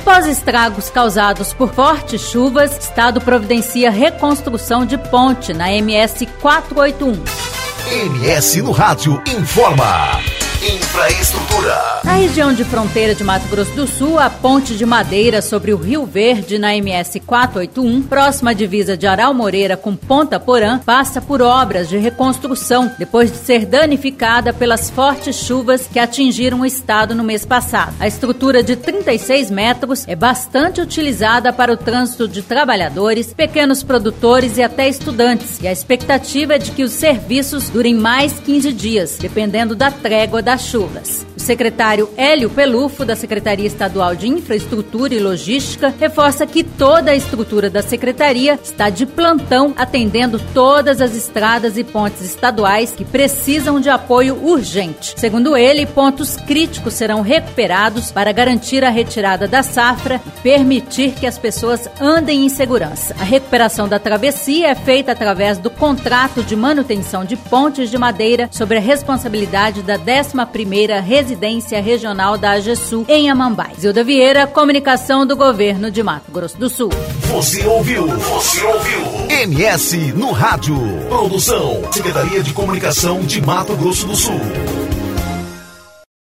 Após estragos causados por fortes chuvas, Estado providencia reconstrução de ponte na MS 481. MS no Rádio informa. Infraestrutura. Na região de fronteira de Mato Grosso do Sul, a ponte de madeira sobre o Rio Verde, na MS 481, próxima à divisa de Aral Moreira com Ponta Porã, passa por obras de reconstrução, depois de ser danificada pelas fortes chuvas que atingiram o estado no mês passado. A estrutura de 36 metros é bastante utilizada para o trânsito de trabalhadores, pequenos produtores e até estudantes, e a expectativa é de que os serviços durem mais 15 dias, dependendo da trégua das chuvas. O secretário Hélio Pelufo, da Secretaria Estadual de Infraestrutura e Logística, reforça que toda a estrutura da secretaria está de plantão, atendendo todas as estradas e pontes estaduais que precisam de apoio urgente. Segundo ele, pontos críticos serão recuperados para garantir a retirada da safra e permitir que as pessoas andem em segurança. A recuperação da travessia é feita através do contrato de manutenção de pontes de madeira sob a responsabilidade da 11ª Residência Regional da AGESU, em Amambai. Zilda Vieira, comunicação do Governo de Mato Grosso do Sul. Você ouviu MS no Rádio. Produção, Secretaria de Comunicação de Mato Grosso do Sul.